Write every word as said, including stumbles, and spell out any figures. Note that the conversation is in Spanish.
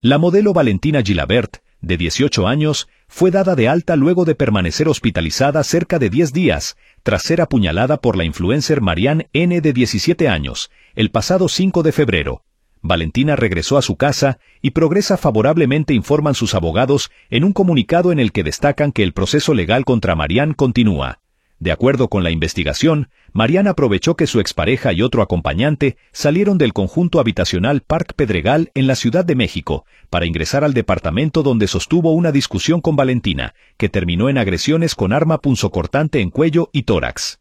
La modelo Valentina Gilabert, de dieciocho años, fue dada de alta luego de permanecer hospitalizada cerca de diez días, tras ser apuñalada por la influencer Marianne N. de diecisiete años, el pasado cinco de febrero. Valentina regresó a su casa y progresa favorablemente, informan sus abogados en un comunicado en el que destacan que el proceso legal contra Marianne continúa. De acuerdo con la investigación, Marianne aprovechó que su expareja y otro acompañante salieron del conjunto habitacional Park Pedregal en la Ciudad de México para ingresar al departamento donde sostuvo una discusión con Valentina, que terminó en agresiones con arma punzocortante en cuello y tórax.